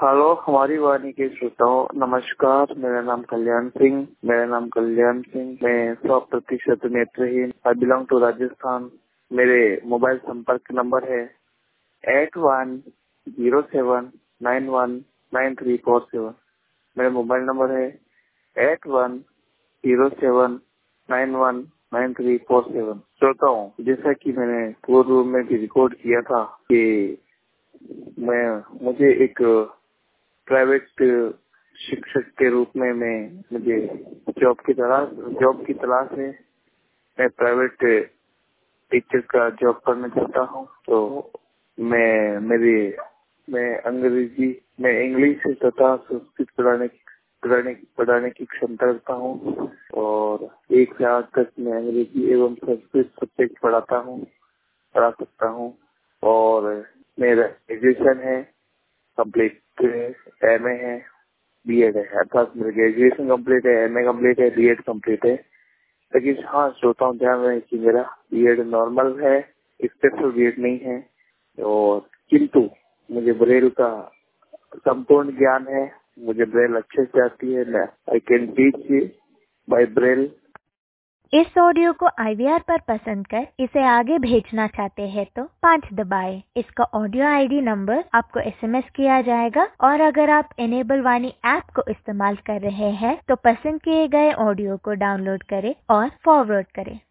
Hello, हमारी वाणी के श्रोताओं नमस्कार। मेरा नाम कल्याण सिंह। मैं 100% नेत्रहीन। I belong to Rajasthan. मेरे मोबाइल संपर्क नंबर है 8107919347। मेरा मोबाइल नंबर है 8107919347। श्रोताओं, जैसा कि मैंने पूर्व में भी रिकॉर्ड किया था कि मुझे एक प्राइवेट शिक्षक के रूप में मुझे जॉब की तलाश है। मैं प्राइवेट टीचर का जॉब करना चाहता हूँ। तो मैं इंग्लिश तथा संस्कृत पढ़ाने की क्षमता रखता हूँ और 1 से 8 तक मैं अंग्रेजी एवं संस्कृत सब्जेक्ट पढ़ा सकता हूँ। और मेरा ग्रेजुएशन है कंप्लीट, एमए है, बीएड है, अर्थात मेरा ग्रेजुएशन कंप्लीट है, एमए कंप्लीट है, बीएड कंप्लीट है। लेकिन हाँ, श्रोताओं ध्यान रहे कि मेरा बीएड नॉर्मल है, स्पेशल बीएड नहीं है। और किंतु मुझे ब्रेल का संपूर्ण ज्ञान है। मुझे ब्रेल अच्छे से आती है। I can teach by Braille. इस ऑडियो को IVR पर पसंद कर इसे आगे भेजना चाहते हैं तो 5 दबाएं। इसका ऑडियो ID नंबर आपको SMS किया जाएगा। और अगर आप इनेबल वाणी ऐप को इस्तेमाल कर रहे हैं तो पसंद किए गए ऑडियो को डाउनलोड करें और फॉरवर्ड करें।